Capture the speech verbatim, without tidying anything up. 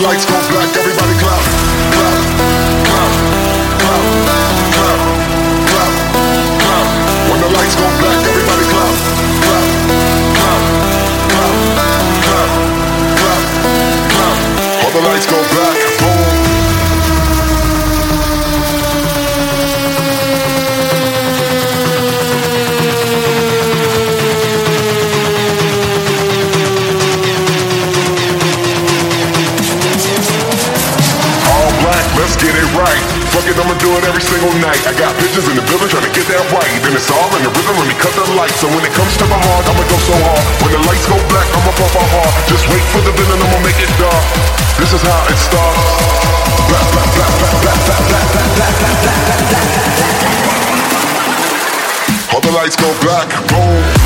lights go black, everybody clap, clap, clap, clap, clap, clap, clap. When the lights go black, everybody clap, clap, clap, clap, clap, clap, clap. All the lights go black, boom. Let's get it right. Fuck it, I'ma do it every single night. I got bitches in the building trying to get that right. Then it's all in the rhythm, let me cut the lights. So when it comes to my heart, I'ma go so hard. When the lights go black, I'ma pump my heart. Just wait for the villain, I'ma make it dark. This is how it starts. Black, black, black, black, black, black, black, black, black, black, black, black, black. All the lights go black, boom.